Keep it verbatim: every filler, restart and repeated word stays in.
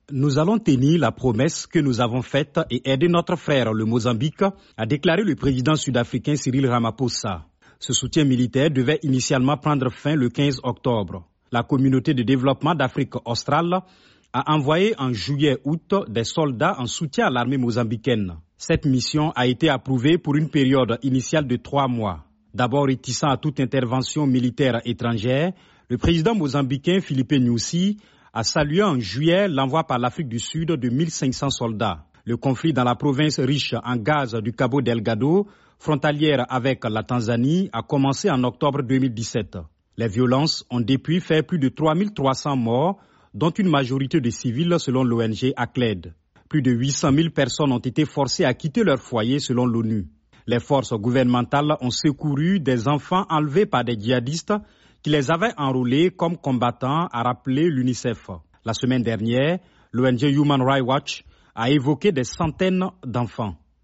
Nous allons tenir la promesse que nous avons faite et aider notre frère le Mozambique, a déclaré le président sud-africain Cyril Ramaphosa. Ce soutien militaire devait initialement prendre fin le quinze octobre. La communauté de développement d'Afrique australe a envoyé en juillet-août des soldats en soutien à l'armée mozambicaine. Cette mission a été approuvée pour une période initiale de trois mois. D'abord réticent à toute intervention militaire étrangère, le président mozambicain Filipe Nyusi a salué en juillet l'envoi par l'Afrique du Sud de mille cinq cents soldats. Le conflit dans la province riche en gaz du Cabo Delgado, frontalière avec la Tanzanie, a commencé en octobre deux mille dix-sept. Les violences ont depuis fait plus de trois mille trois cents morts, dont une majorité de civils selon l'O N G A C L E D. Plus de huit cent mille personnes ont été forcées à quitter leur foyer selon l'ONU. Les forces gouvernementales ont secouru des enfants enlevés par des djihadistes qui les avaient enrôlés comme combattants, a rappelé l'UNICEF. La semaine dernière, l'O N G Human Rights Watch a évoqué des centaines d'enfants.